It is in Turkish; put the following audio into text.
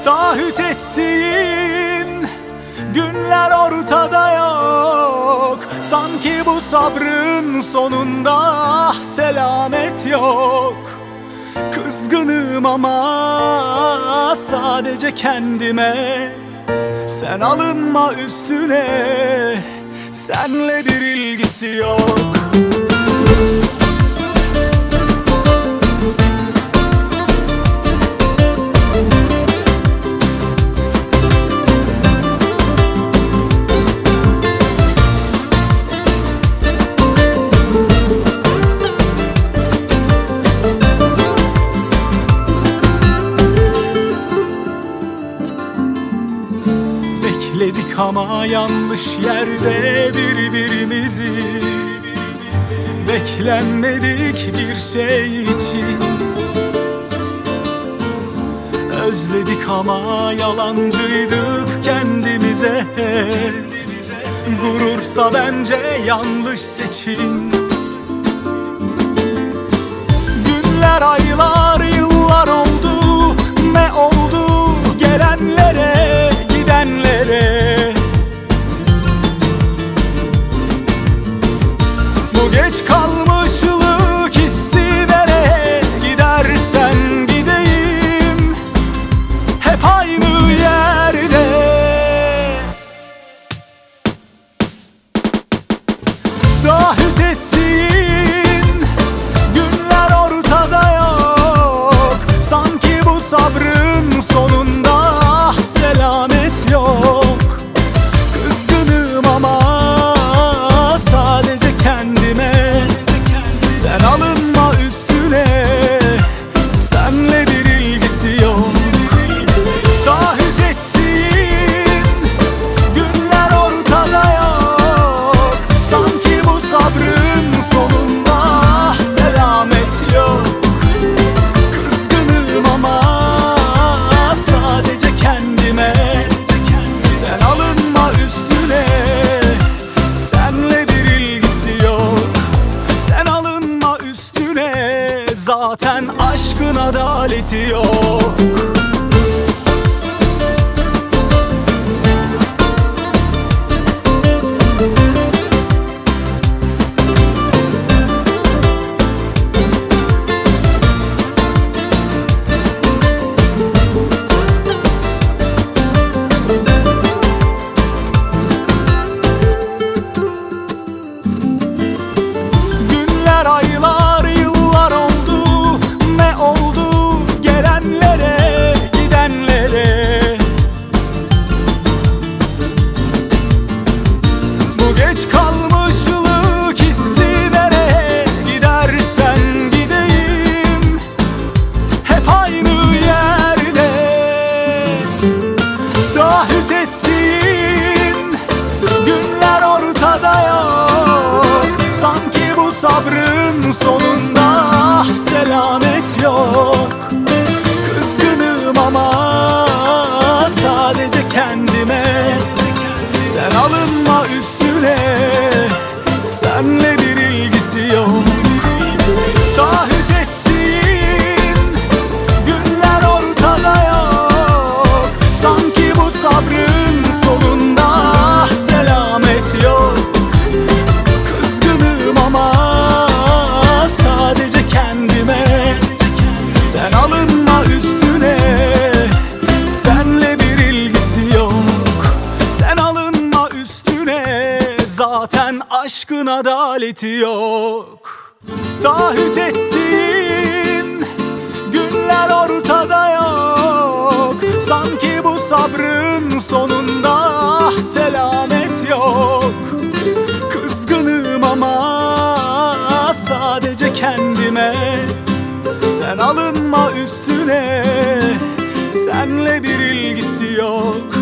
Taahhüt ettiğin günler ortada yok. Sanki bu sabrın sonunda selamet yok. Kızgınım ama sadece kendime. Sen alınma üstüne, senle bir ilgisi yok. Bekledik ama yanlış yerde birbirimizi. Beklenmedik bir şey için. Özledik ama yalancıydık kendimize. Gurursa bence yanlış seçim. Günler, aylar, yıllar oldu. Ne oldu gelenlere, gidenlere? Bu geç kalmışlık hissi nereye gidersen gideyim, hep aynı yerde. Taahhüt ettiğin günler ortada yok. Sanki bu sabrın sonunda selamet yok. Kızgınım ama sadece kendime. Sen alınma üstüne, senle bir ilgisi yok. Taahhüt ettiğin günler ortada yok. Sanki bu sabrın sonunda selamet yok. Kızgınım ama sadece kendime. Sen alınma üstüne, senle bir ilgisi yok. Sen alınma üstüne, zaten aşkın adaleti yok. Günler, aylar, yıllar oldu. Ne oldu gelenlere, gidenlere? Bu geç kalmışlık hissi nereye gidersen gideyim, hep aynı yerde. Taahhüt ettiğin günler ortada yok. Sanki bu sabrın sonunda selamet yok. Kızgınım ama sadece kendime. Sen alınma üstüne, senle bir ilgisi yok. Taahhüt ettiğin günler ortada yok. Sanki bu sabrın sonunda selamet yok. Kızgınım ama sadece kendime. Sen alınma üstüne, senle bir ilgisi yok. Sen alınma üstüne, zaten aşkın adaleti yok. Taahhüt ettiğin günler ortada yok. Sanki bu sabrın sonunda selamet yok. Kızgınım ama sadece kendime. Sen alınma üstüne, senle bir ilgisi yok.